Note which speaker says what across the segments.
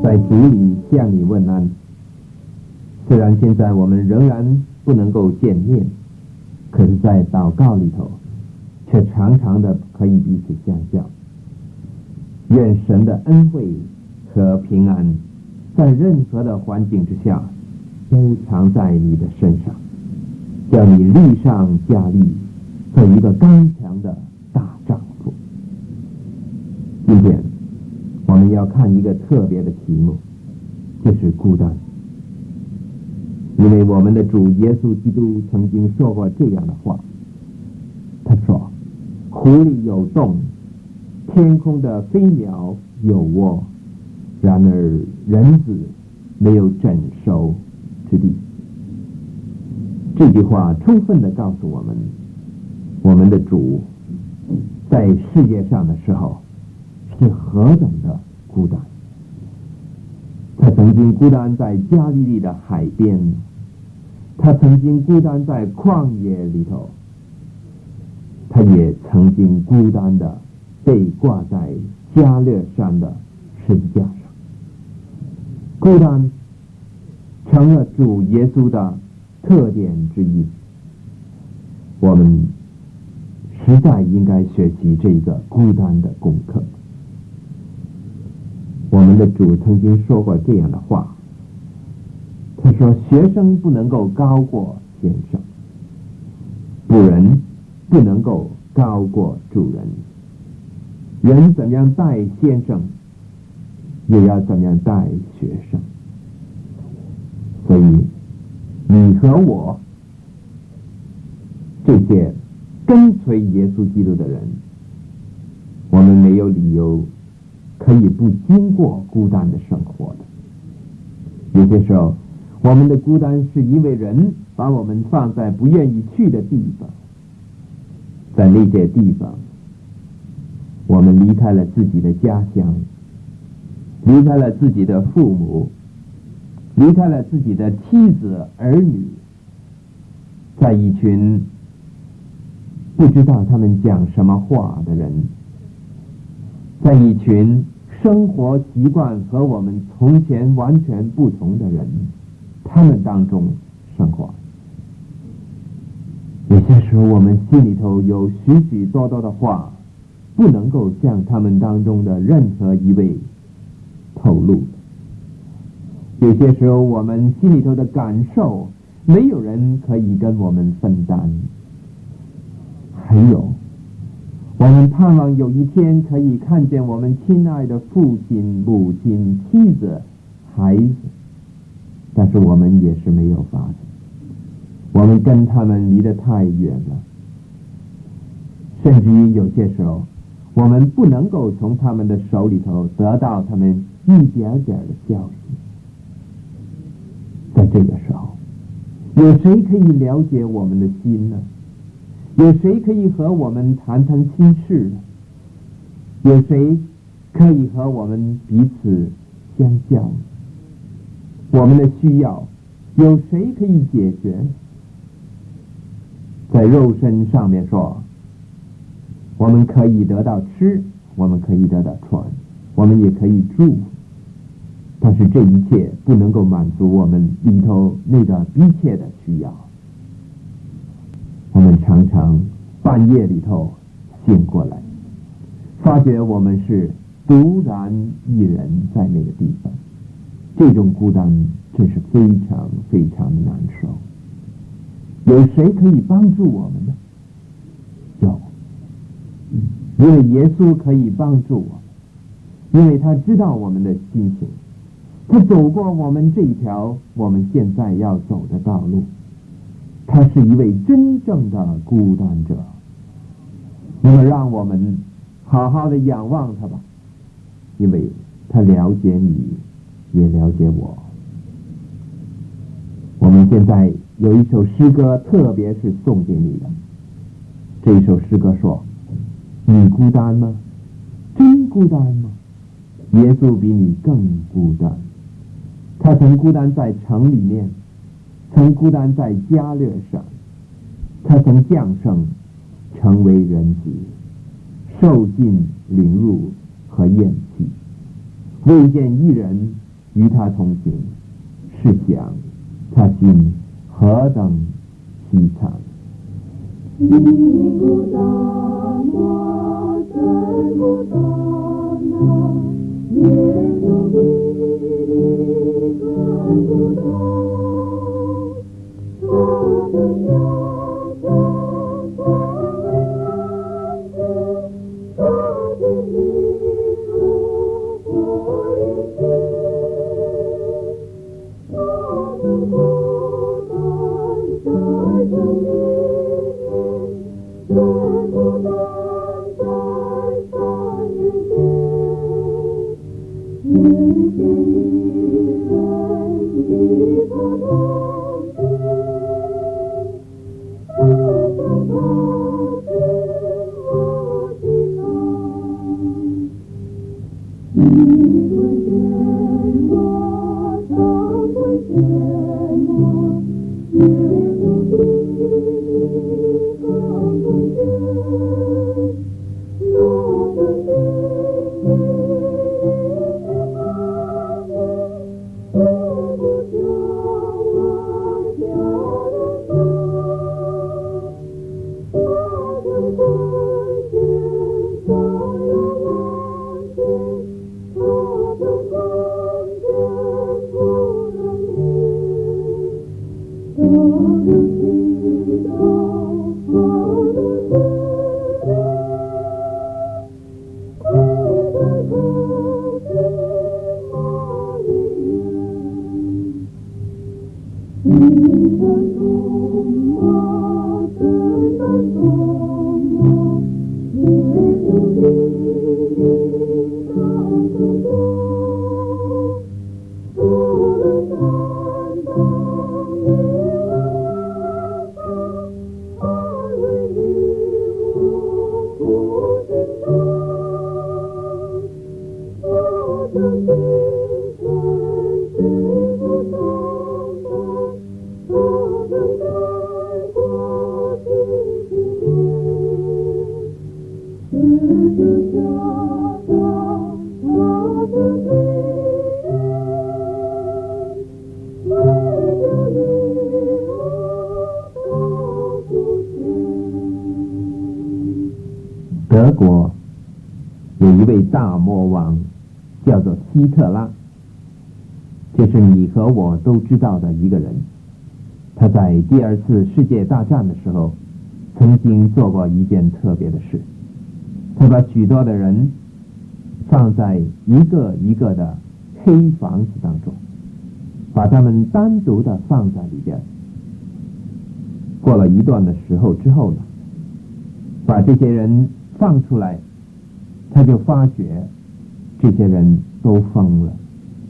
Speaker 1: 在主里向你问安。虽然现在我们仍然不能够见面，可是在祷告里头却常常的可以彼此相交。愿神的恩惠和平安在任何的环境之下都藏在你的身上，叫你力上加力，做一个刚强的大丈夫。今天我们要看一个特别的题目，就是孤单。因为我们的主耶稣基督曾经说过这样的话，他说：湖里有洞，天空的飞鸟有窝，然而人子没有枕首之地。这句话充分地告诉我们，我们的主在世界上的时候是何等的孤单。他曾经孤单在加利利的海边，他曾经孤单在旷野里头，他也曾经孤单的被挂在加略山的十字架上。孤单成了主耶稣的特点之一。我们实在应该学习这个孤单的功课。我们的主曾经说过这样的话，他说：学生不能够高过先生，仆人不能够高过主人。人怎么样待先生，也要怎么样待学生。所以你和我这些跟随耶稣基督的人，我们没有理由可以不经过孤单的生活的。有些时候我们的孤单是因为人把我们放在不愿意去的地方，在那些地方我们离开了自己的家乡，离开了自己的父母，离开了自己的妻子儿女，在一群不知道他们讲什么话的人，在一群生活习惯和我们从前完全不同的人，他们当中生活。有些时候我们心里头有许许多多的话不能够向他们当中的任何一位透露。有些时候我们心里头的感受没有人可以跟我们分担。还有我们盼望有一天可以看见我们亲爱的父亲、母亲、妻子、孩子，但是我们也是没有法子，我们跟他们离得太远了。甚至于有些时候我们不能够从他们的手里头得到他们一点点的消息。在这个时候，有谁可以了解我们的心呢？有谁可以和我们谈谈心事呢？有谁可以和我们彼此相交呢？我们的需要有谁可以解决？在肉身上面说，我们可以得到吃，我们可以得到穿，我们也可以住，但是这一切不能够满足我们里头那个逼切的需要。我们常常半夜里头醒过来，发觉我们是独然一人在那个地方，这种孤单真是非常非常的难受。有谁可以帮助我们呢？有，因为耶稣可以帮助我们，因为他知道我们的心情，他走过我们这一条我们现在要走的道路，他是一位真正的孤单者。那么让我们好好的仰望他吧，因为他了解你，也了解我。我们现在有一首诗歌，特别是送给你的。这一首诗歌说：你孤单吗？真孤单吗？耶稣比你更孤单。他曾孤单在城里面，曾孤单在加略上，他曾降生成为人子，受尽凌辱和厌弃，未见一人与他同行，试想他心何等凄惨。
Speaker 2: 你不大吗？真不大吗？耶稣的你看不到，他的腰上放为安子，他的力如火一切，他的孤单在生命。真不难在三日间，遇见一人与他同行，他将他进我心上。你会见我，常会见我，耶稣的
Speaker 1: 德国有一位大魔王，叫做希特拉，这是你和我都知道的一个人。他在第二次世界大战的时候，曾经做过一件特别的事，他把许多的人放在一个一个的黑房子当中，把他们单独的放在里边。过了一段的时候之后呢，把这些人放出来，他就发觉这些人都疯了。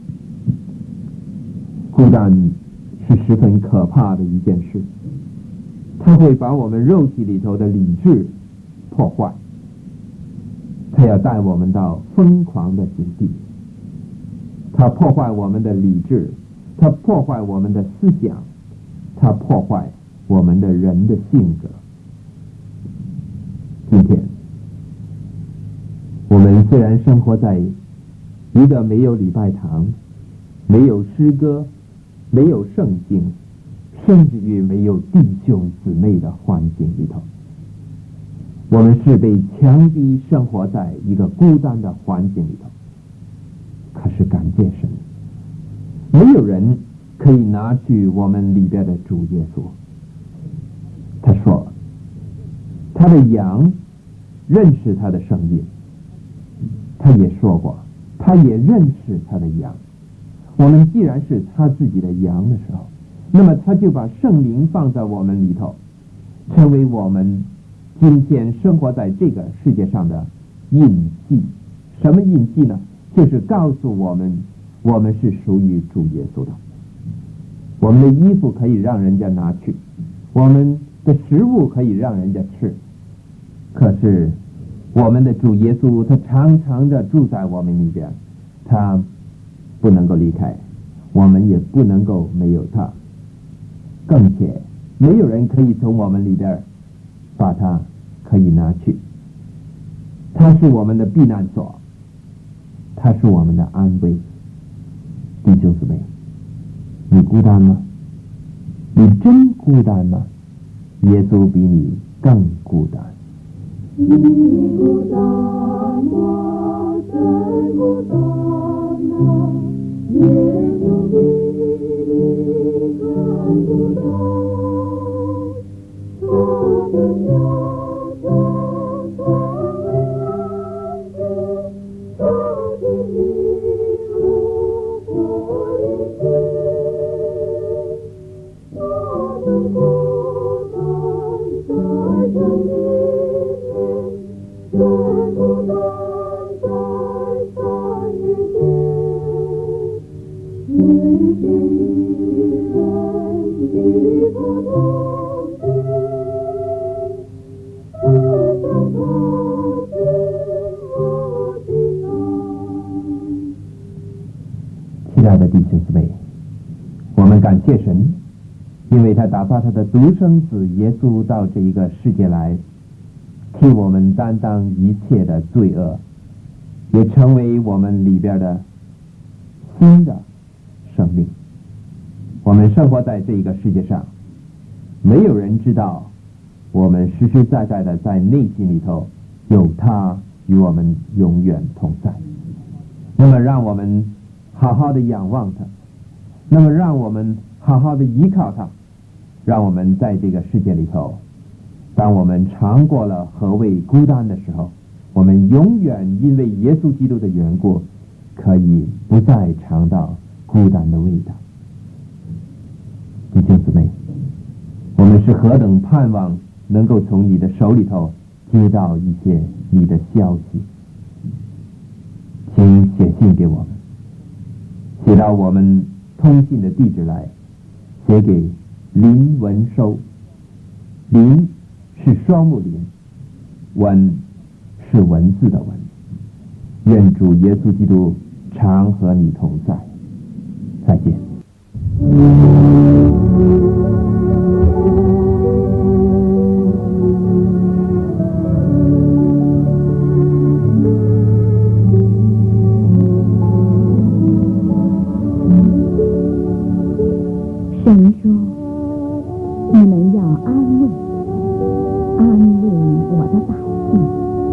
Speaker 1: 孤单是十分可怕的一件事，它会把我们肉体里头的理智破坏，它要带我们到疯狂的境地，它破坏我们的理智，它破坏我们的思想，它破坏我们的人的性格。今天我们虽然生活在一个没有礼拜堂、没有诗歌、没有圣经，甚至于没有弟兄姊妹的环境里头，我们是被强逼生活在一个孤单的环境里头。可是感谢神，没有人可以拿去我们里边的主耶稣。他说他的羊认识他的声音，他也说过他也认识他的羊。我们既然是他自己的羊的时候，那么他就把圣灵放在我们里头，成为我们今天生活在这个世界上的印记。什么印记呢？就是告诉我们，我们是属于主耶稣的。我们的衣服可以让人家拿去，我们的食物可以让人家吃，可是我们的主耶稣他常常的住在我们里边，他不能够离开，我们也不能够没有他，更且没有人可以从我们里边把他可以拿去。他是我们的避难所，他是我们的安慰。 弟兄姊妹，你孤单吗？你真孤单吗？耶稣比你更孤单。
Speaker 2: 你孤单吗？真孤单吗？耶稣比你更孤单。他的笑声传来人间，他的你如火一切，他的孤单在生命里，真孤单在三日间，遇见一人一个同行。
Speaker 1: 亲爱的弟兄姊妹，我们感谢神，因为他打发他的独生子耶稣到这一个世界来，替我们担当一切的罪恶，也成为我们里边的新的生命。我们生活在这一个世界上，没有人知道我们实实在在的在内心里头有他与我们永远同在。那么让我们好好的仰望他，那么让我们好好的依靠他，让我们在这个世界里头，当我们尝过了何谓孤单的时候，我们永远因为耶稣基督的缘故，可以不再尝到孤单的味道。弟兄姊妹，我们是何等盼望能够从你的手里头接到一些你的消息，请写信给我们，写到我们通信的地址来，写给林文收。林是双木林，文是文字的文。愿主耶稣基督常和你同在。再见。
Speaker 3: 神说：“你们要安慰我的百姓。”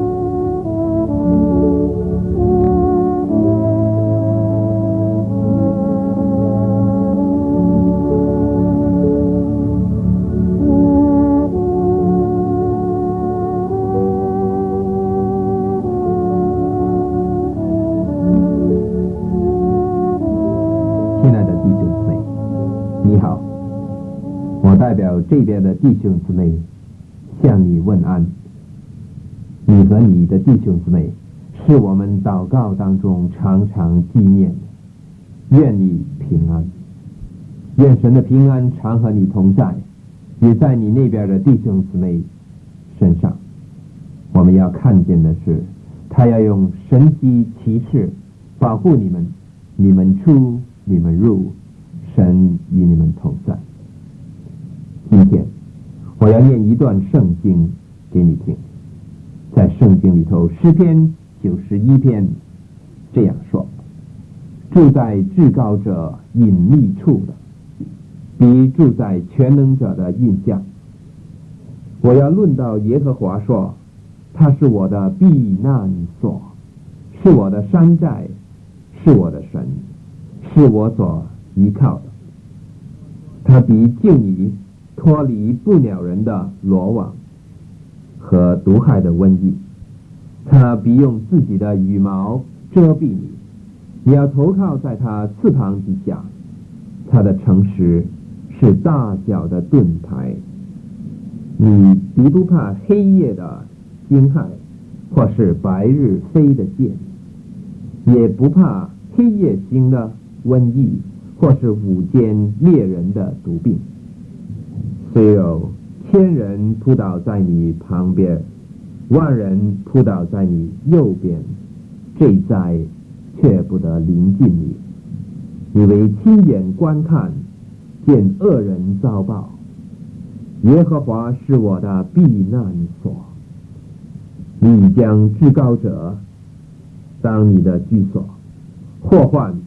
Speaker 1: 亲爱的弟兄姊妹，你好，我代表这边的弟兄姊妹向你问安。你和你的弟兄姊妹是我们祷告当中常常纪念的。愿你平安，愿神的平安常和你同在，也在你那边的弟兄姊妹身上。我们要看见的是，他要用神迹奇事保护你们，你们出你们入，神与你们同在。今天我要念一段圣经给你听，在圣经里头诗篇91篇这样说：住在至高者隐秘处的，比住在全能者的印象。我要论到耶和华说，他是我的避难所，是我的山寨，是我的神，是我所依靠的。他必救你脱离不鸟人的罗网和毒害的瘟疫，他必用自己的羽毛遮蔽你，你要投靠在他翅膀底下。他的诚实是大小的盾牌，你必不怕黑夜的惊骇，或是白日飞的箭，也不怕黑夜行的瘟疫，或是午间猎人的毒病。虽有千人扑倒在你旁边，万人扑倒在你右边，这灾却不得临近你。你为亲眼观看，见恶人遭报。耶和华是我的避难所，你将至高者当你的居所，祸患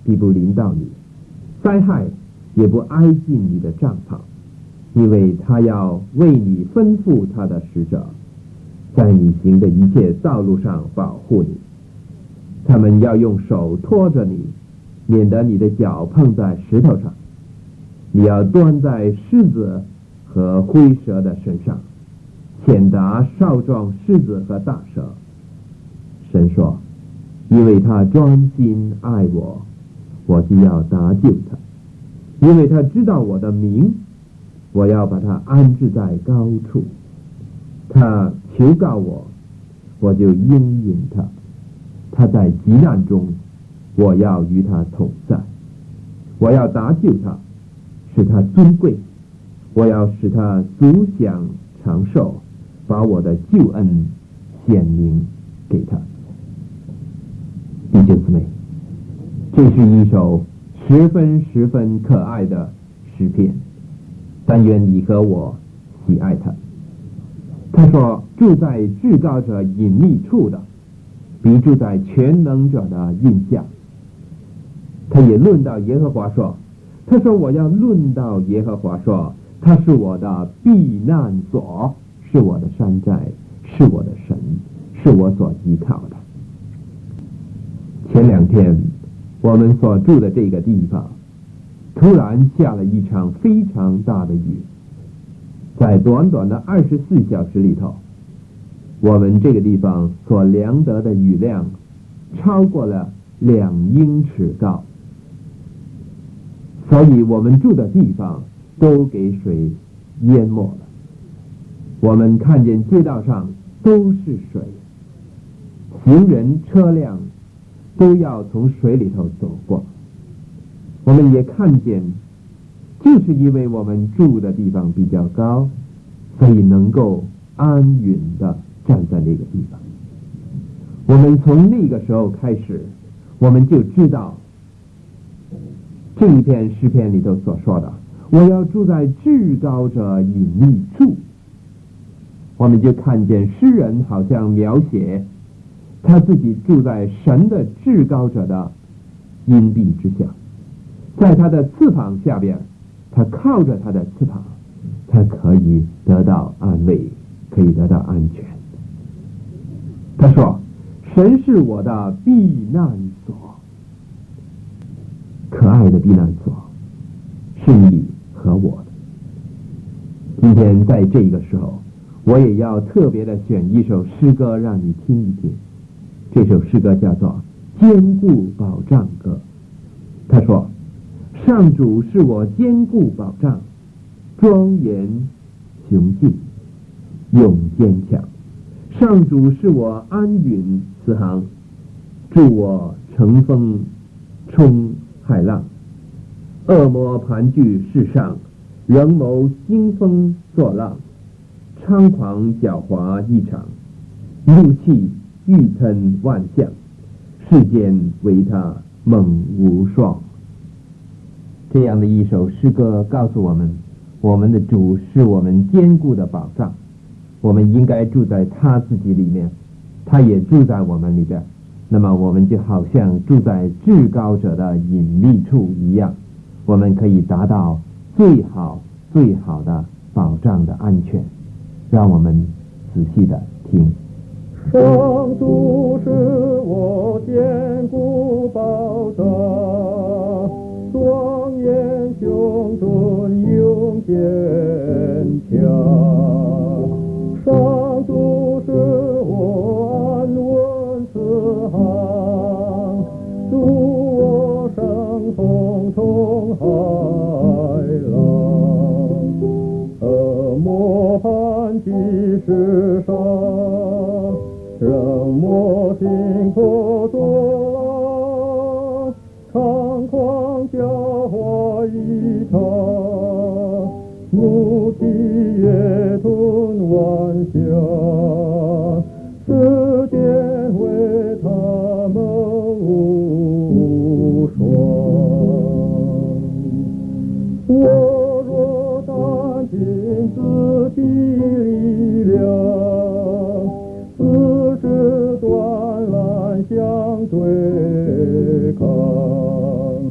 Speaker 1: 必不临到你，灾害也不挨近你的帐篷，因为他要为你吩咐他的使者，在你行的一切道路上保护你。他们要用手托着你，免得你的脚碰在石头上。你要端在狮子和灰蛇的身上，践踏少壮狮子和大蛇。神说，因为他专心爱我，我就要搭救他，因为他知道我的名，我要把他安置在高处。他求告我，我就应允他。他在急难中，我要与他同在。我要搭救他，使他尊贵。我要使他足享长寿，把我的救恩显明给他。弟兄姊妹，这是一首十分可爱的诗篇，但愿你和我喜爱它。他说，住在至高者隐秘处的，比住在全能者的荫下。他也论到耶和华说，他说，我要论到耶和华说，他是我的避难所，是我的山寨，是我的神，是我所依靠的。前2天我们所住的这个地方突然下了一场非常大的雨，在短短的24小时里头，我们这个地方所量得的雨量超过了2英尺高，所以我们住的地方都给水淹没了。我们看见街道上都是水，行人车辆都要从水里头走过。我们也看见，就是因为我们住的地方比较高，所以能够安稳的站在那个地方。我们从那个时候开始，我们就知道这一篇诗篇里头所说的，我要住在至高者隐秘处。我们就看见诗人好像描写他自己住在神的至高者的荫蔽之下，在他的翅膀下边，他靠着他的翅膀，他可以得到安慰，可以得到安全。他说，神是我的避难所。可爱的避难所是你和我的。今天在这个时候，我也要特别的选一首诗歌让你听一听。这首诗歌叫做坚固保障歌。他说，上主是我坚固保障，庄严雄劲，永坚强。上主是我安允慈航，助我乘风冲骇浪。恶魔盘踞世上，仍谋兴风作浪，猖狂狡猾异常，怒气欲吞万象，世间为他猛无双。这样的一首诗歌告诉我们，我们的主是我们坚固的保障，我们应该住在他自己里面，他也住在我们里边，那么我们就好像住在至高者的隐秘处一样，我们可以达到最好的保障的安全。让我们仔细的听。
Speaker 4: 上主是我坚固保障，庄严雄尊永坚强。上主是我安稳慈航，助我乘风冲海浪。恶魔盘踞世上，仍谋兴破作浪，猖狂狡猾异常，怒气也吞万象，世间为他们无双。我若担尽自己力量，四肢断缆相对抗，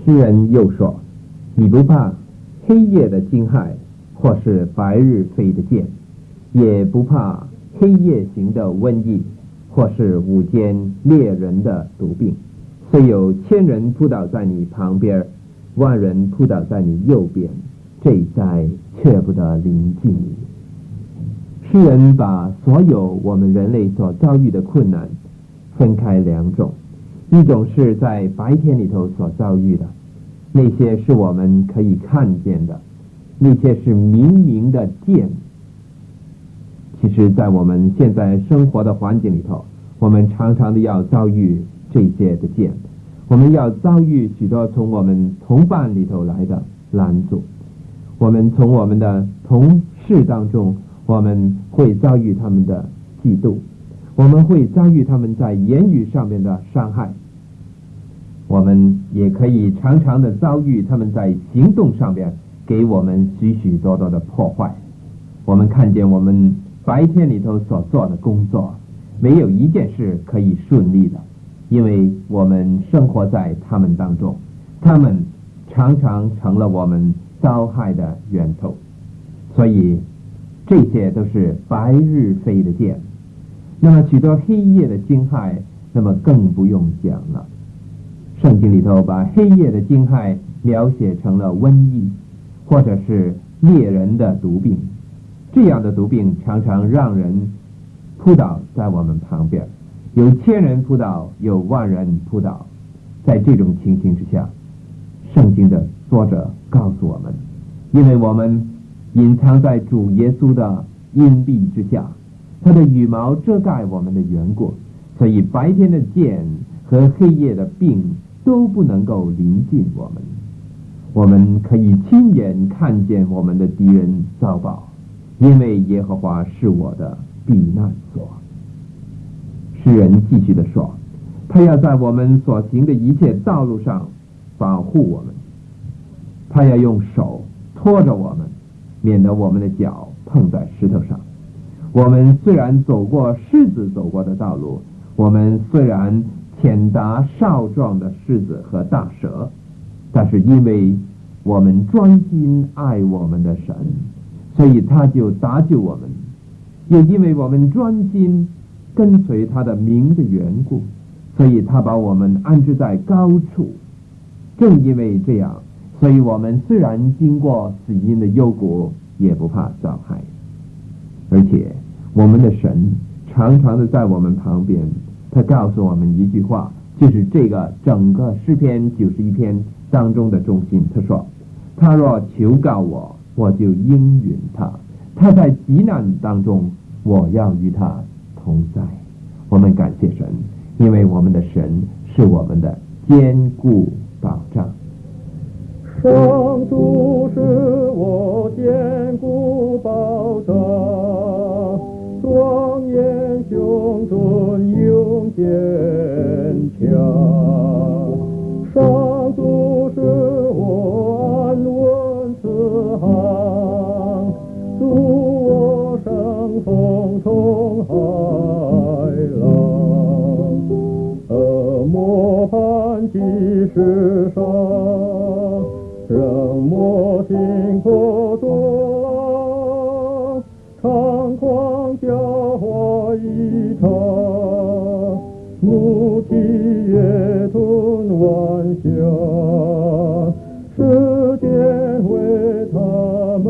Speaker 1: 诗人又说：你不怕黑夜的惊骇，或是白日飞的箭，也不怕黑夜行的瘟疫，或是午间猎人的毒病。虽有1000人扑倒在你旁边，10000人扑倒在你右边，这一灾却不得临近你。诗人把所有我们人类所遭遇的困难分开2种，一种是在白天里头所遭遇的，那些是我们可以看见的，那些是明明的剑。其实在我们现在生活的环境里头，我们常常的要遭遇这些的剑，我们要遭遇许多从我们同伴里头来的拦阻，我们从我们的同事当中，我们会遭遇他们的嫉妒，我们会遭遇他们在言语上面的伤害，我们也可以常常的遭遇他们在行动上面给我们许许多多的破坏。我们看见我们白天里头所做的工作，没有一件事可以顺利的，因为我们生活在他们当中，他们常常成了我们遭害的源头。所以这些都是白日飞的箭。那么许多黑夜的惊骇，那么更不用讲了。圣经里头把黑夜的惊骇描写成了瘟疫，或者是猎人的毒病。这样的毒病常常让人扑倒在我们旁边，有1000人扑倒，有10000人扑倒。在这种情形之下，圣经的作者告诉我们，因为我们隐藏在主耶稣的荫蔽之下，他的羽毛遮盖我们的缘故，所以白天的箭和黑夜的病都不能够临近我们。我们可以亲眼看见我们的敌人遭报，因为耶和华是我的避难所。诗人继续的说，他要在我们所行的一切道路上保护我们，他要用手托着我们，免得我们的脚碰在石头上。我们虽然走过狮子走过的道路，我们虽然潜达少壮的狮子和大蛇，但是因为我们专心爱我们的神，所以他就搭救我们。又因为我们专心跟随他的名的缘故，所以他把我们安置在高处。正因为这样，所以我们虽然经过死荫的幽谷，也不怕遭害。而且我们的神常常的在我们旁边，他告诉我们一句话，就是这个整个诗篇91篇当中的中心。他说，他若求告我，我就应允他，他在急难当中，我要与他同在。我们感谢神，因为我们的神是我们的坚固保障。
Speaker 4: 上主是我坚固保障，庄严雄尊永坚强。上主是我安稳慈航，助我胜风冲海浪。恶魔盘踞世上，人魔心破多，猖狂狡猾一场，怒气也吞万象，世间为他们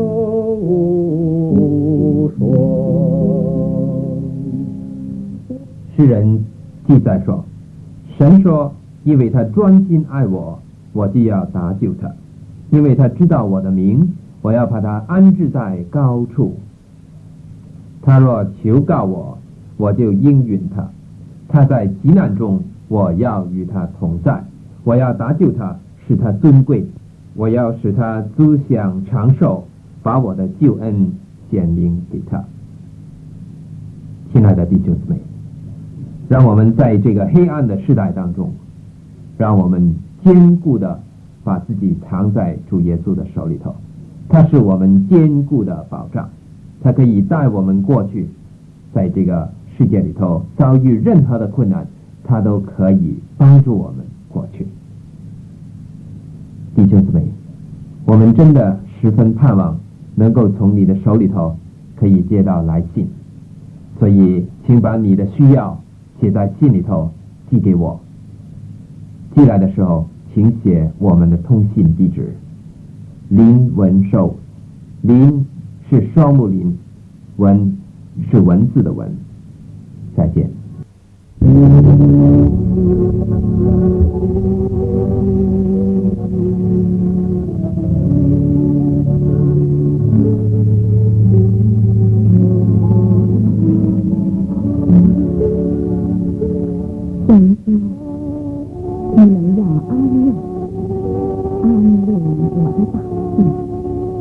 Speaker 4: 无双。
Speaker 1: 诗人记载说，神说，因为他专心爱我，我就要搭救他，因为他知道我的名，我要把他安置在高处。他若求告我，我就应允他，他在急难中，我要与他同在，我要搭救他，使他尊贵，我要使他资享长寿，把我的救恩显明给他。亲爱的弟兄姊妹，让我们在这个黑暗的世代当中，让我们坚固的把自己藏在主耶稣的手里头，他是我们坚固的保障，他可以带我们过去，在这个世界里头遭遇任何的困难，他都可以帮助我们过去。 弟兄姊妹，我们真的十分盼望能够从你的手里头可以接到来信，所以请把你的需要写在信里头寄给我。寄来的时候请写我们的通信地址：林文寿，林是双木林，文是文字的文。再见。
Speaker 3: 神父，你们要安慰我的百姓。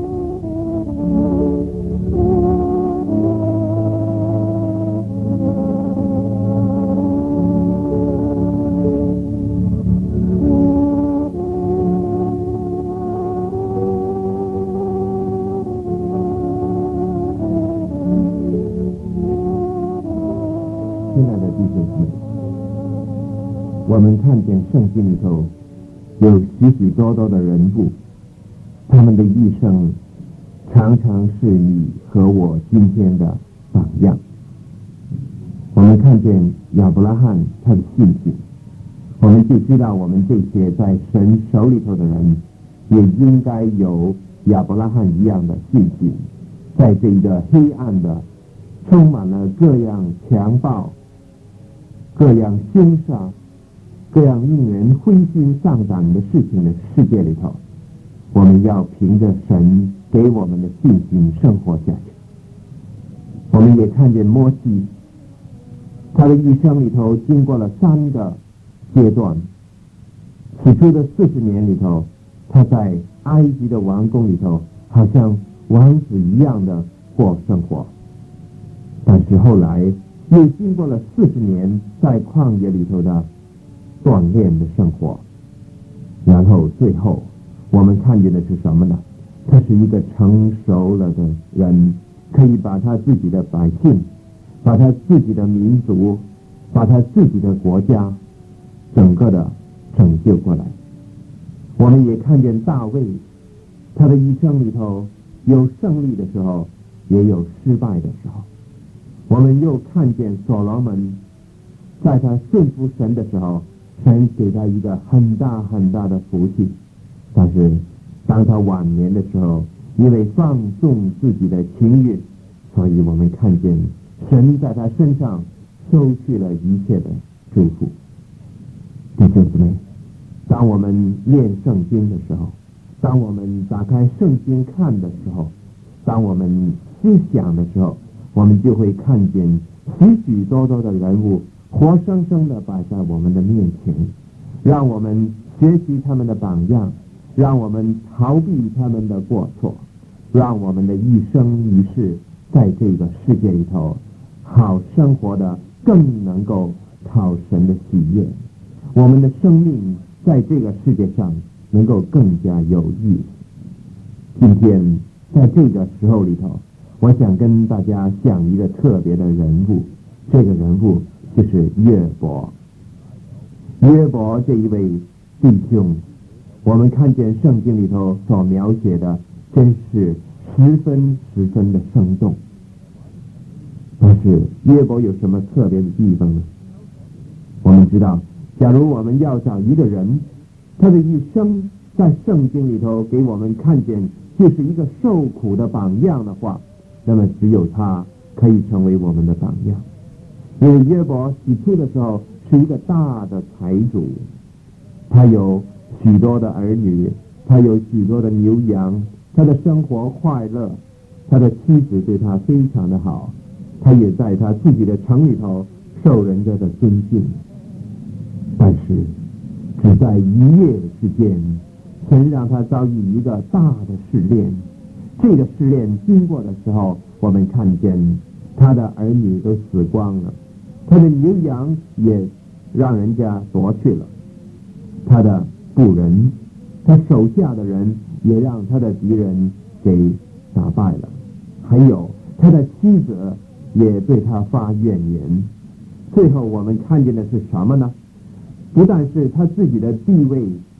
Speaker 1: 亲爱的弟兄姊妹，我们看见圣经里头有许许多多的人物，他们的一生常常是你和我今天的榜样。我们看见亚伯拉罕他的信心，我们就知道我们这些在神手里头的人也应该有亚伯拉罕一样的信心，在这一个黑暗的充满了各样强暴、各样凶杀、各样令人灰心丧胆的事情的世界里头，我们要凭着神给我们的信心生活下去。我们也看见摩西，他的一生里头经过了3个阶段。起初的40年里头，他在埃及的王宫里头好像王子一样的过生活，但是后来又经过了40年在旷野里头的锻炼的生活，然后最后我们看见的是什么呢？他是一个成熟了的人，可以把他自己的百姓，把他自己的民族，把他自己的国家整个的拯救过来。我们也看见大卫，他的一生里头有胜利的时候，也有失败的时候。我们又看见所罗门，在他顺服神的时候，神给他一个很大很大的福气，但是当他晚年的时候，因为放纵自己的情欲，所以我们看见神在他身上收去了一切的祝福。弟兄姊妹，当我们念圣经的时候，当我们打开圣经看的时候，当我们思想的时候，我们就会看见许许多多的人物活生生的摆在我们的面前，让我们学习他们的榜样，让我们逃避他们的过错，让我们的一生一世在这个世界里头好生活的更能够讨神的喜悦，我们的生命在这个世界上能够更加有意义。今天在这个时候里头，我想跟大家讲一个特别的人物，这个人物就是约伯。约伯这一位弟兄，我们看见圣经里头所描写的真是十分的生动。但是约伯有什么特别的地方呢？我们知道，假如我们要找一个人，他的一生在圣经里头给我们看见就是一个受苦的榜样的话，那么只有他可以成为我们的榜样。因为约伯起初的时候是一个大的财主，他有许多的儿女，他有许多的牛羊，他的生活快乐，他的妻子对他非常的好，他也在他自己的城里头受人家的尊敬。但是只在一夜之间，神让他遭遇一个大的试炼。这个试炼经过的时候，我们看见他的儿女都死光了，他的牛羊也让人家夺去了，他的部人，他手下的人也让他的敌人给打败了，还有他的妻子也对他发怨言。最后我们看见的是什么呢？不但是他自己的地位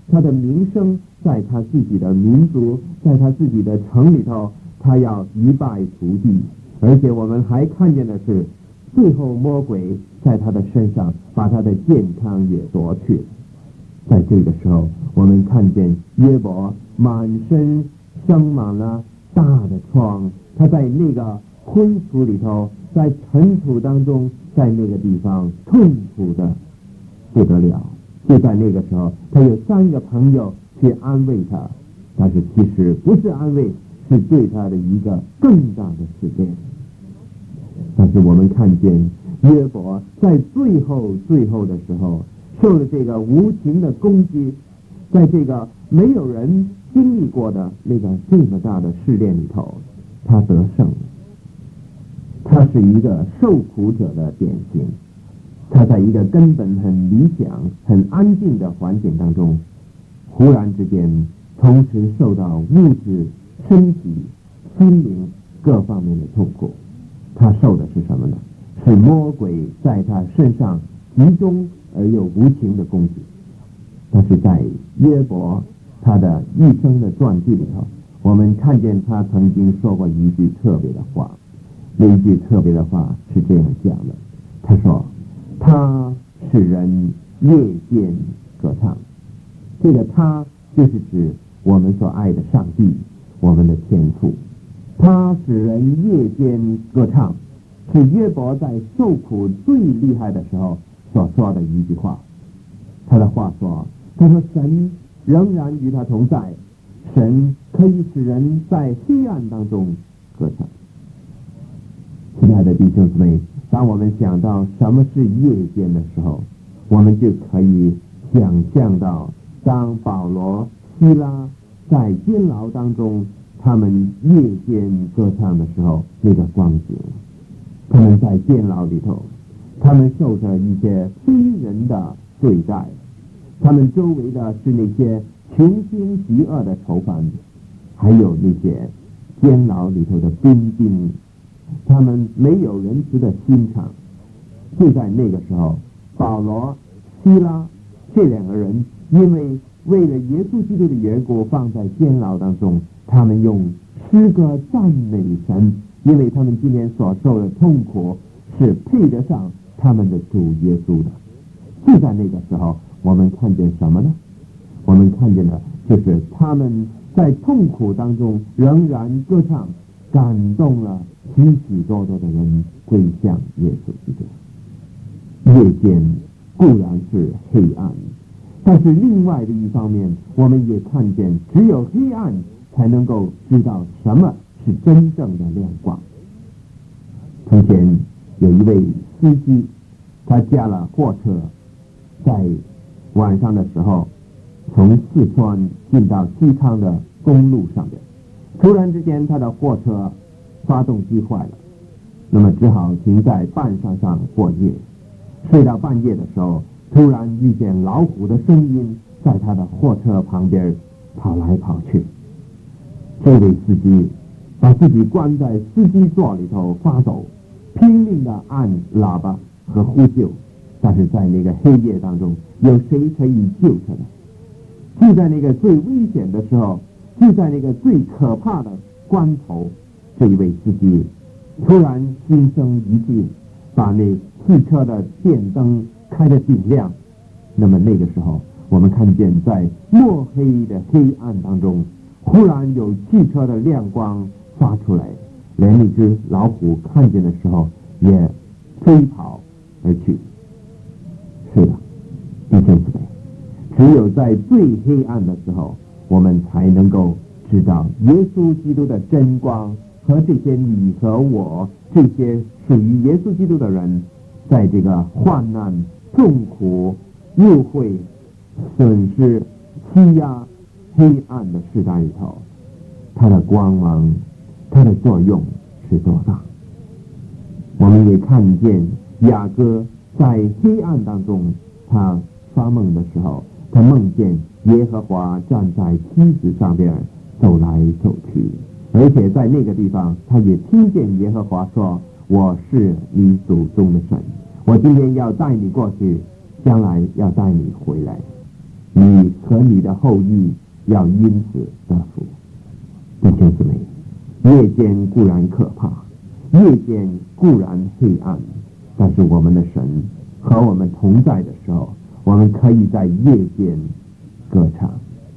Speaker 1: 他的名声在他自己的民族，在他自己的城里头，他要一败涂地。而且我们还看见的是，最后魔鬼在他的身上把他的健康也夺去。在这个时候，我们看见约伯满身生满了大的疮，他在那个灰土里头，在尘土当中，在那个地方痛苦的不得了。就在那个时候，他有3个朋友去安慰他，但是其实不是安慰，是对他的一个更大的试炼。但是我们看见约伯在最后的时候，受了这个无情的攻击，在这个没有人经历过的那个这么大的试炼里头，他得胜了。他是一个受苦者的典型，他在一个根本很理想很安静的环境当中，忽然之间同时受到物质身体心灵各方面的痛苦。他受的是什么呢？是魔鬼在他身上集中而又无情的攻击。但是在约伯他的一生的传记里头，我们看见他曾经说过一句特别的话。那一句特别的话是这样讲的，他说他使人夜间歌唱。这个他就是指我们所爱的上帝，我们的天父。他使人夜间歌唱，是约伯在受苦最厉害的时候所说的一句话。他的话说，他说神仍然与他同在，神可以使人在黑暗当中歌唱。亲爱的弟兄姊妹，当我们想到什么是夜间的时候，我们就可以想象到，当保罗、希拉在监牢当中，他们夜间歌唱的时候，那个光景。他们在监牢里头，他们受着一些非人的对待，他们周围的是那些穷凶极恶的囚犯，还有那些监牢里头的兵丁，他们没有仁慈的心肠。就在那个时候，保罗、希拉这2个人，因为为了耶稣基督的缘故放在监牢当中，他们用诗歌赞美神，因为他们今天所受的痛苦是配得上他们的主耶稣的。就在那个时候，我们看见什么呢？我们看见的就是他们在痛苦当中仍然歌唱，感动了许许多多的人归向耶稣基督。夜间固然是黑暗，但是另外的一方面，我们也看见只有黑暗才能够知道什么是真正的亮光。从前有一位司机，他驾了货车，在晚上的时候从四川进到西昌的公路上面，突然之间他的货车发动机坏了，那么只好停在半山上过夜。睡到半夜的时候，突然遇见老虎的声音在他的货车旁边跑来跑去。这位司机把自己关在司机座里头发抖，拼命的按喇叭和呼救，但是在那个黑夜当中，有谁可以救他呢？就在那个最危险的时候，就在那个最可怕的关头，这一位司机突然心生一计，把那汽车的电灯开得顶亮。那么那个时候，我们看见在墨黑的黑暗当中，忽然有汽车的亮光发出来，连那只老虎看见的时候也飞跑而去。是的，弟兄姊妹，只有在最黑暗的时候，我们才能够知道耶稣基督的真光和这些你和我这些属于耶稣基督的人，在这个患难、痛苦、误会、损失、欺压、黑暗的时代里头，它的光芒、它的作用是多大。我们也看见雅各在黑暗当中，他发梦的时候，他梦见耶和华站在梯子上边走来走去，而且在那个地方他也听见耶和华说，我是你祖宗的神，我今天要带你过去，将来要带你回来。 你和你的后裔要因此得福。弟兄姊妹，夜间固然可怕，夜间固然黑暗，但是我们的神和我们同在的时候，我们可以在夜间歌唱。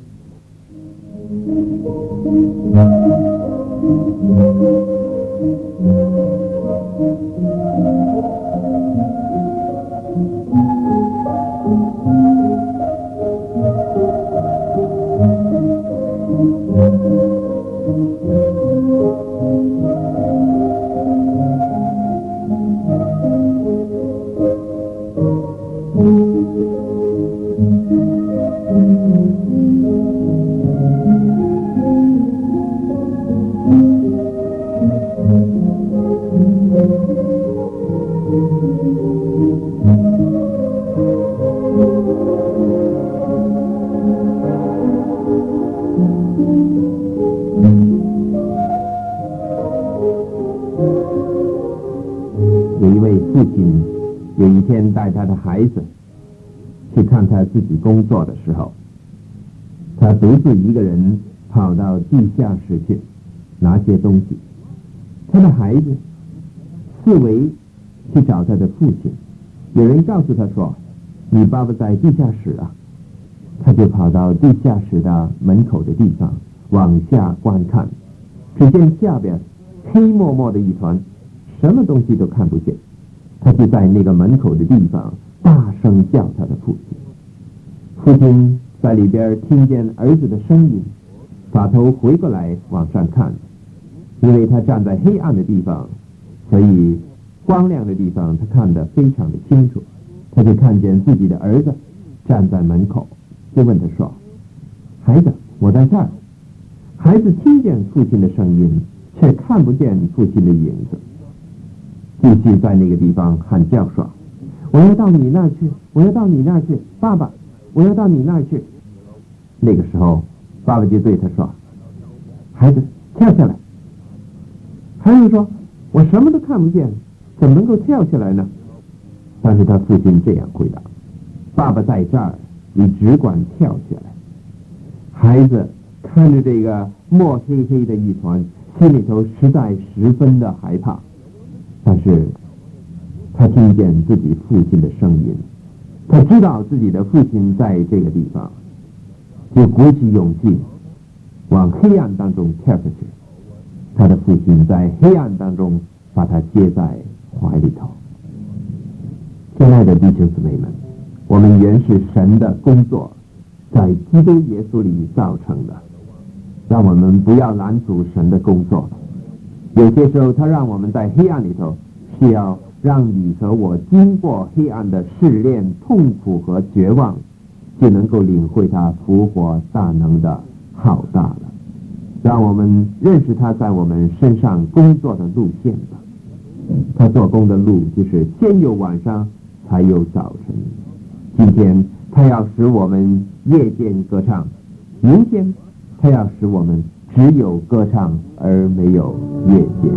Speaker 1: 有一位父亲有一天带他的孩子去看他自己工作的时候，他独自一个人跑到地下室去拿些东西。他的孩子四围去找他的父亲，有人告诉他说，你爸爸在地下室啊。他就跑到地下室的门口的地方往下观看，只见下边黑默默的一团，什么东西都看不见。他就在那个门口的地方大声叫他的父亲。父亲在里边听见儿子的声音，把头回过来往上看，因为他站在黑暗的地方，所以光亮的地方他看得非常的清楚。他就看见自己的儿子站在门口，就问他说，孩子，我在这儿。孩子听见父亲的声音，却看不见父亲的影子，继续在那个地方喊叫说，我要到你那儿去，我要到你那儿去，爸爸，我要到你那儿去。那个时候爸爸就对他说，孩子，跳下来。孩子说，我什么都看不见，怎么能够跳下来呢？但是他父亲这样回答，爸爸在这儿，你只管跳下来。孩子看着这个墨黑黑的一团，心里头实在十分的害怕，但是他听见自己父亲的声音，他知道自己的父亲在这个地方，就鼓起勇气往黑暗当中跳下去。他的父亲在黑暗当中把他接在怀里头。亲爱的弟兄姊妹们，我们原是神的工作在基督耶稣里造成的，让我们不要拦阻神的工作。有些时候他让我们在黑暗里头，是要让你和我经过黑暗的试炼、痛苦和绝望，就能够领会他复活大能的浩大了。让我们认识他在我们身上工作的路线吧。他做工的路就是先有晚上，才有早晨。今天他要使我们夜间歌唱，明天他要使我们只有歌唱而没有夜间。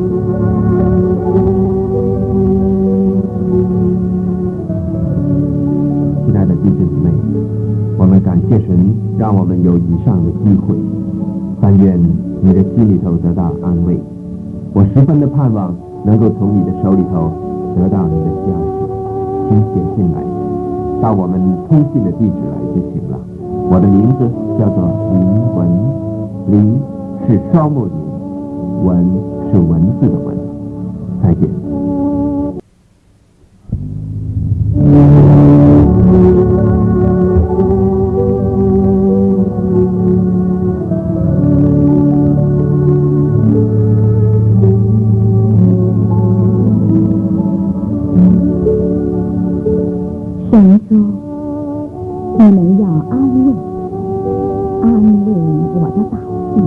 Speaker 1: 亲爱的弟兄姊妹，我们感谢神让我们有以上的机会，但愿你的心里头得到安慰。我十分的盼望能够从你的手里头得到你的消息，请写信来到我们通信的地址来就行了。我的名字叫做林文，林是双木林，文是文字的文。再见。
Speaker 3: 神说，你们要安慰我的百姓。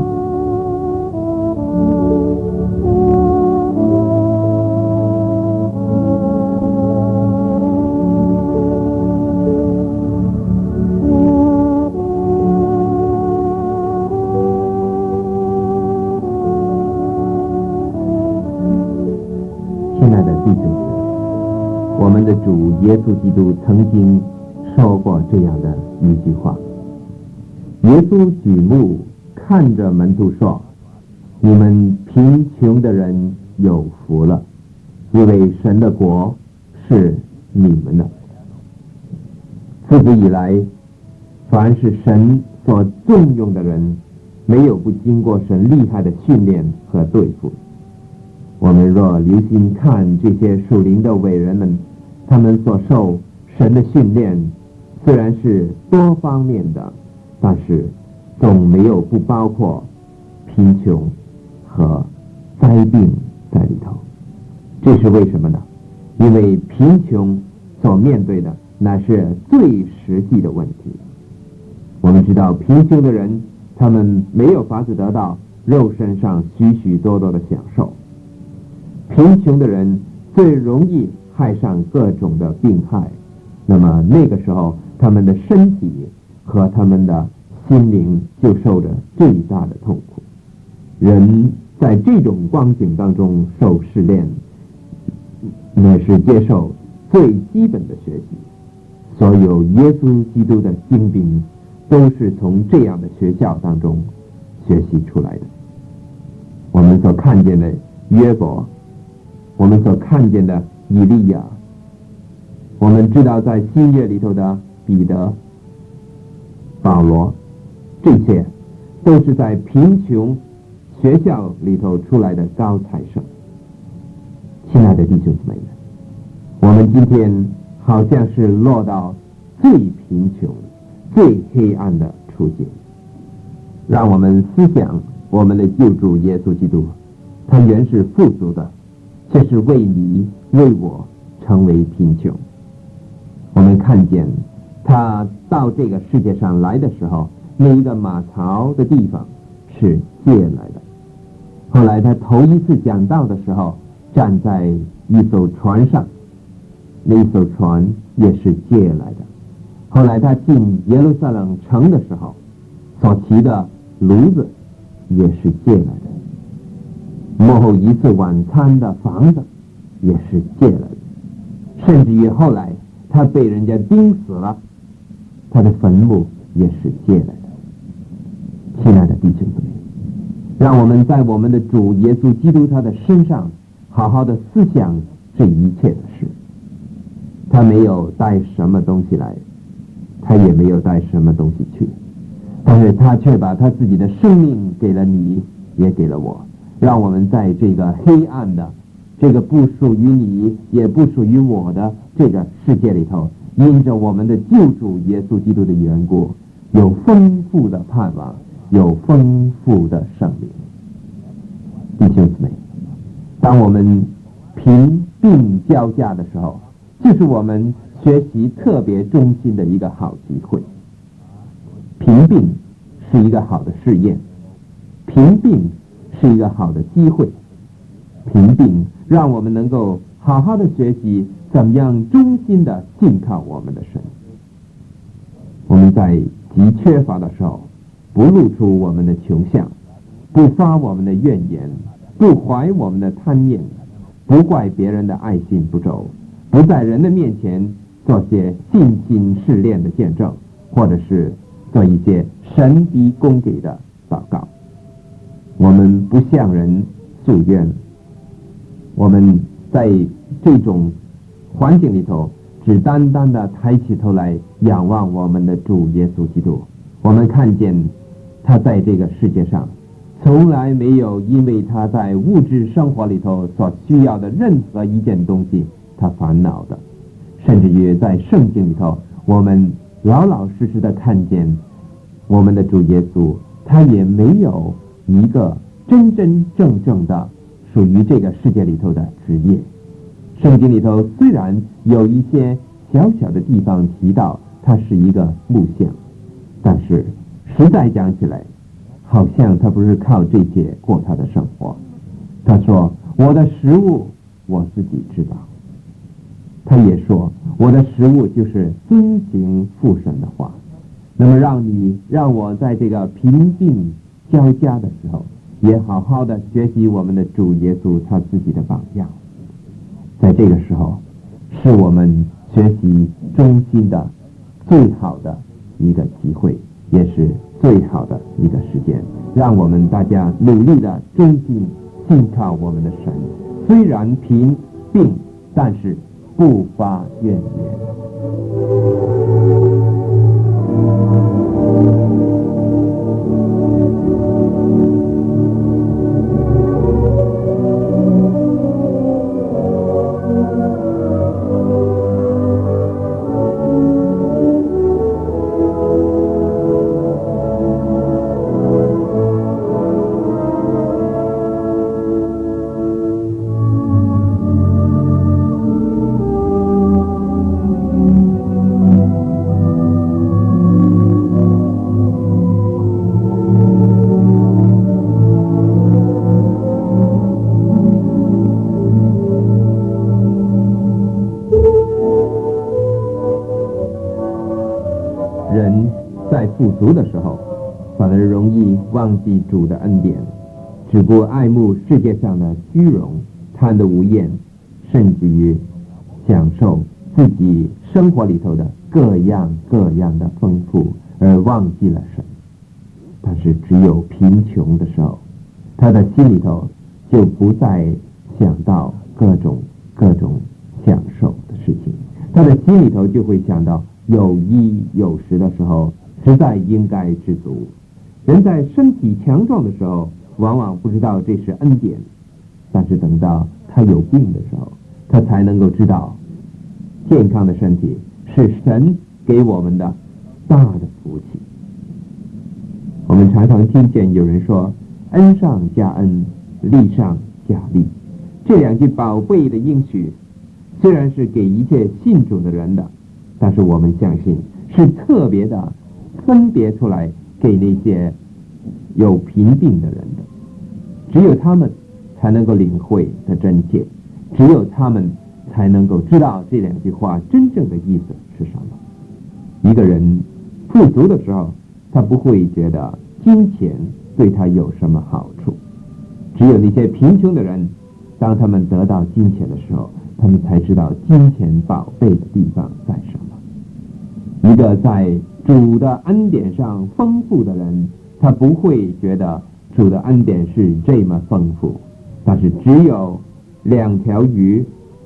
Speaker 1: 亲爱的弟兄姊妹，我们的主耶稣基督曾经说过这样的一句话， 耶稣举目看着门徒说：“你们贫穷的人有福了，因为神的国是你们的。”自古以来，凡是神所重用的人，没有不经过神厉害的训练和对付。我们若留心看这些属灵的伟人们，他们所受神的训练虽然是多方面的，但是总没有不包括贫穷和灾病在里头。这是为什么呢？因为贫穷所面对的乃是最实际的问题。我们知道贫穷的人，他们没有法子得到肉身上许许多多的享受。贫穷的人最容易害上各种的病害，那么那个时候他们的身体和他们的心灵就受着最大的痛苦。人在这种光景当中受试炼，乃是接受最基本的学习。所有耶稣基督的精兵都是从这样的学校当中学习出来的。我们所看见的约伯，我们所看见的以利亚，我们知道在新约里头的彼得、保罗，这些都是在贫穷学校里头出来的高材生。亲爱的弟兄姊妹们，我们今天好像是落到最贫穷、最黑暗的处境。让我们思想我们的救主耶稣基督，他原是富足的，却是为你为我成为贫穷。我们看见他到这个世界上来的时候，那一个马槽的地方是借来的。后来他头一次讲道的时候，站在一艘船上，那艘船也是借来的。后来他进耶路撒冷城的时候，所骑的炉子也是借来的。末后一次晚餐的房子也是借来的。甚至于后来他被人家钉死了，他的坟墓也是借来的。亲爱的弟兄姊妹，让我们在我们的主耶稣基督他的身上好好的思想这一切的事。他没有带什么东西来，他也没有带什么东西去，但是他却把他自己的生命给了你，也给了我，让我们在这个黑暗的、这个不属于你也不属于我的这个世界里头，因着我们的救主耶稣基督的缘故，有丰富的盼望，有丰富的生命。弟兄姊妹，当我们贫病交加的时候，就是我们学习特别忠心的一个好机会。贫病是一个好的试验，贫病是一个好的机会。贫病让我们能够好好的学习怎么样忠心的信靠我们的神。我们在极缺乏的时候，不露出我们的穷相，不发我们的怨言，不怀我们的贪念，不怪别人的爱心不周，不在人的面前做些信心试炼的见证，或者是做一些神逼供给的祷告。我们不向人诉冤，我们在这种环境里头，只单单的抬起头来仰望我们的主耶稣基督。我们看见他在这个世界上从来没有因为他在物质生活里头所需要的任何一件东西他烦恼的。甚至于在圣经里头，我们老老实实的看见我们的主耶稣，他也没有一个真真正正的属于这个世界里头的职业。圣经里头虽然有一些小小的地方提到他是一个木匠，但是实在讲起来，好像他不是靠这些过他的生活。他说：“我的食物我自己知道。”他也说：“我的食物就是遵行父神的话。”那么让我在这个贫病交加的时候，也好好的学习我们的主耶稣他自己的榜样。在这个时候，是我们学习忠心的最好的一个机会，也是最好的一个时间，让我们大家努力的忠心信靠我们的神，虽然贫病，但是不发怨言。人在富足的时候，反而容易忘记主的恩典，只顾爱慕世界上的虚荣，贪得无厌，甚至于享受自己生活里头的各样各样的丰富，而忘记了神。但是只有贫穷的时候，他的心里头就不再想到各种享受的事情，他的心里头就会想到有衣有食的时候，实在应该知足。人在身体强壮的时候，往往不知道这是恩典，但是等到他有病的时候，他才能够知道健康的身体是神给我们的大的福气。我们常常听见有人说，恩上加恩，利上加利，这两句宝贝的应许虽然是给一切信主的人的，但是我们相信是特别的分别出来给那些有贫病的人的，只有他们才能够领会的真切，只有他们才能够知道这两句话真正的意思是什么。一个人富足的时候，他不会觉得金钱对他有什么好处，只有那些贫穷的人，当他们得到金钱的时候，他们才知道金钱宝贝的地方在什么。一个在主的恩典上丰富的人，他不会觉得主的恩典是这么丰富，但是只有2条鱼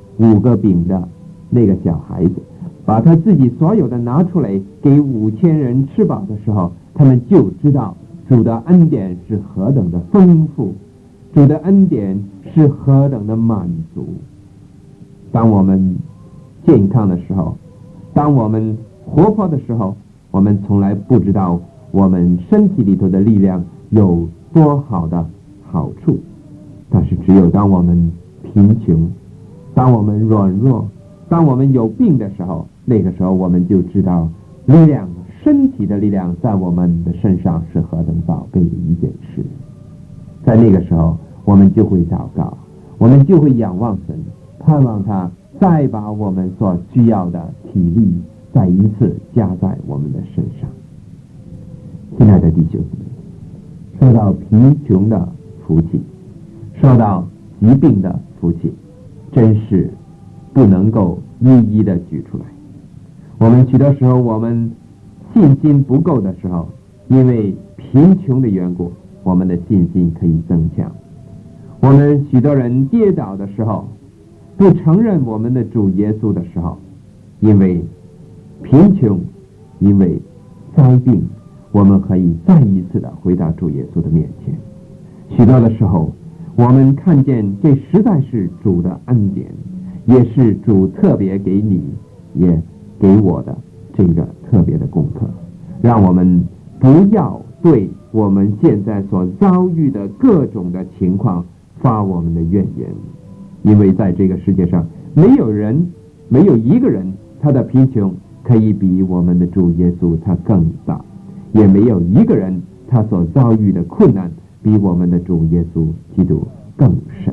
Speaker 1: 5个饼的那个小孩子，把他自己所有的拿出来给5000人吃饱的时候，他们就知道主的恩典是何等的丰富，主的恩典是何等的满足。当我们健康的时候，当我们活泼的时候，我们从来不知道我们身体里头的力量有多好的好处，但是只有当我们贫穷，当我们软弱，当我们有病的时候，那个时候我们就知道力量，身体的力量在我们的身上是何等宝贝的一件事。在那个时候我们就会祷告，我们就会仰望神，盼望他再把我们所需要的体力再一次加在我们的身上。亲爱的弟兄姊妹，说到贫穷的福气，说到疾病的福气，真是不能够一一的举出来。我们许多时候我们信心不够的时候，因为贫穷的缘故，我们的信心可以增强。我们许多人跌倒的时候，不承认我们的主耶稣的时候，因为贫穷，因为灾病，我们可以再一次的回到主耶稣的面前。许多的时候我们看见这实在是主的恩典，也是主特别给你也给我的这个特别的功课，让我们不要对我们现在所遭遇的各种的情况发我们的怨言，因为在这个世界上没有一个人他的贫穷可以比我们的主耶稣他更大，也没有一个人他所遭遇的困难比我们的主耶稣基督更深。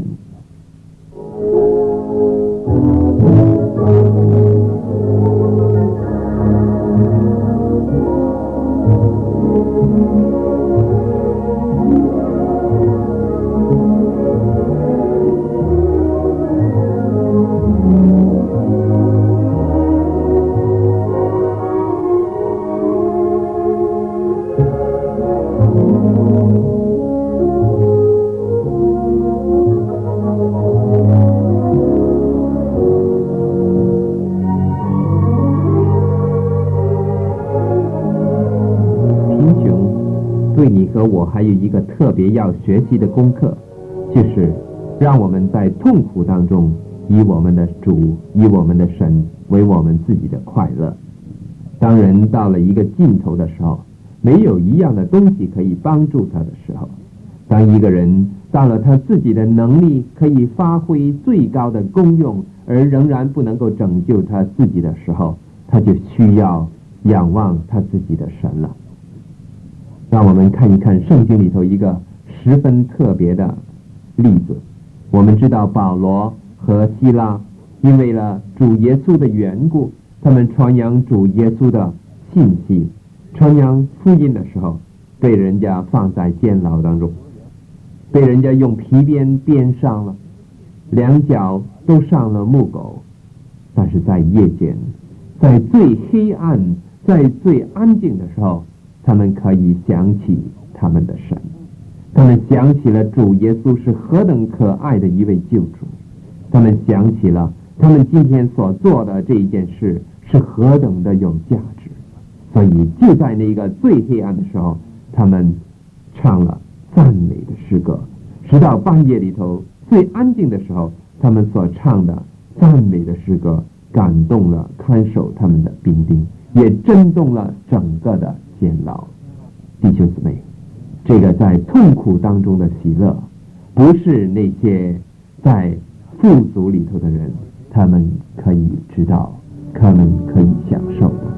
Speaker 1: 对你和我还有一个特别要学习的功课，就是让我们在痛苦当中以我们的主，以我们的神为我们自己的快乐。当人到了一个尽头的时候，没有一样的东西可以帮助他的时候，当一个人到了他自己的能力可以发挥最高的功用，而仍然不能够拯救他自己的时候，他就需要仰望他自己的神了。让我们看一看圣经里头一个十分特别的例子。我们知道保罗和希拉因为了主耶稣的缘故，他们传扬主耶稣的信息，传扬福音的时候，被人家放在监牢当中，被人家用皮鞭鞭上了，两脚都上了木狗。但是在夜间，在最黑暗，在最安静的时候，他们可以想起他们的神，他们想起了主耶稣是何等可爱的一位救主，他们想起了他们今天所做的这一件事是何等的有价值。所以就在那个最黑暗的时候，他们唱了赞美的诗歌，直到半夜里头最安静的时候，他们所唱的赞美的诗歌感动了看守他们的兵丁，也震动了整个的监牢。弟兄姊妹，这个在痛苦当中的喜乐，不是那些在富足里头的人他们可以知道，他们可以享受的。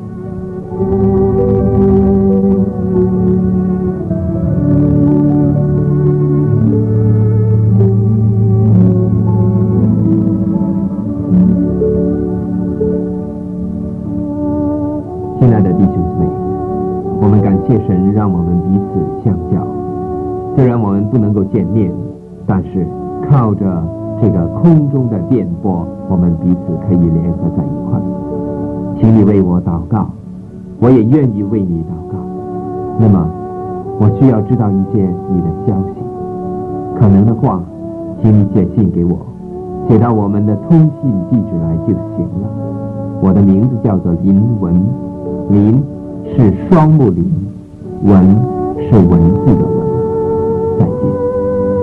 Speaker 1: 亲爱的弟兄姊妹，我们感谢神让我们彼此相交。虽然我们不能够见面，但是靠着这个空中的电波，我们彼此可以联合在一块。请你为我祷告，我也愿意为你祷告。那么我需要知道一些你的消息，可能的话请你写信给我，写到我们的通信地址来就行了。我的名字叫做林文，林是双木林，文是文字的文。